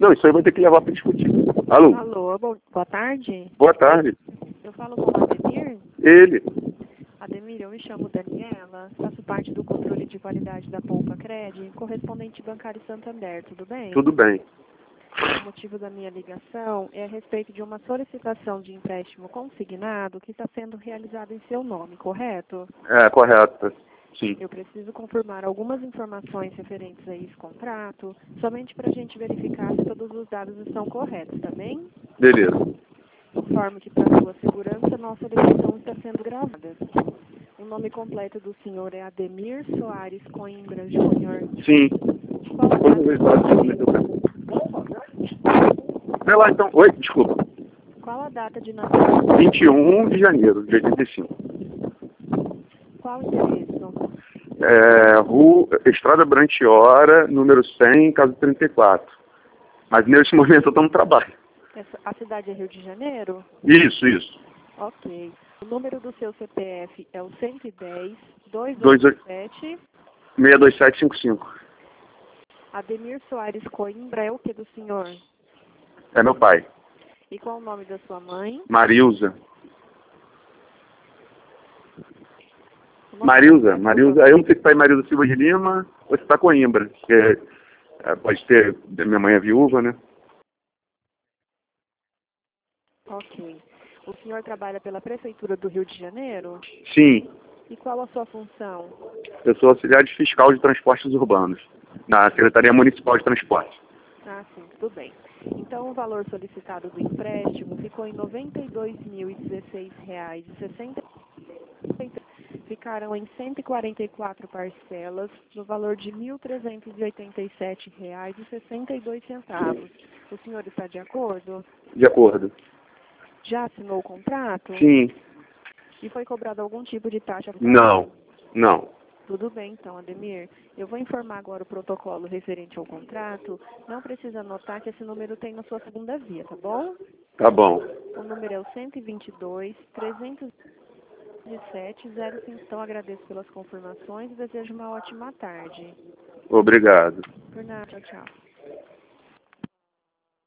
Não, isso aí vai ter que levar para discutir. Alô? Alô, boa tarde. Boa tarde. Eu falo com o Ademir. Ele. Ademir, eu me chamo Daniela, faço parte do controle de qualidade da Poupa Cred, correspondente bancário Santander, tudo bem? Tudo bem. O motivo da minha ligação é a respeito de uma solicitação de empréstimo consignado que está sendo realizada em seu nome, correto? É, correto. Sim. Eu preciso confirmar algumas informações referentes a esse contrato, somente para a gente verificar se todos os dados estão corretos, tá bem? Beleza. Informo que, para sua segurança, nossa ligação está sendo gravada. O nome completo do senhor é Ademir Soares Coimbra Júnior. Sim. Qual a Vamos ver Vê lá então. Oi, desculpa. Qual a data de nascimento? 21 de janeiro de 85. Qual o endereço? Estrada Brantiora, número 100, casa 34. Mas nesse momento eu estou no trabalho. A cidade é Rio de Janeiro? Isso. Ok. O número do seu CPF é o 110-287. 62755. Ademir Soares Coimbra é o que do senhor? É meu pai. E qual o nome da sua mãe? Marilza. Marilza. Aí eu não sei se está em Marilza Silva de Lima ou se está Coimbra. Porque, pode ter, minha mãe é viúva, né? Ok. O senhor trabalha pela Prefeitura do Rio de Janeiro? Sim. E qual a sua função? Eu sou auxiliar de fiscal de transportes urbanos, na Secretaria Municipal de Transporte. Ah, sim, tudo bem. Então, o valor solicitado do empréstimo ficou em R$ 92.016,60. Ficaram em 144 parcelas, no valor de R$ 1.387,62. O senhor está de acordo? De acordo. Já assinou o contrato? Sim. E foi cobrado algum tipo de taxa? Não. Tudo bem, então, Ademir. Eu vou informar agora o protocolo referente ao contrato. Não precisa anotar que esse número tem na sua segunda via, tá bom? Tá bom. O número é o 122-307-05. Então, agradeço pelas confirmações e desejo uma ótima tarde. Obrigado. Por nada, tchau.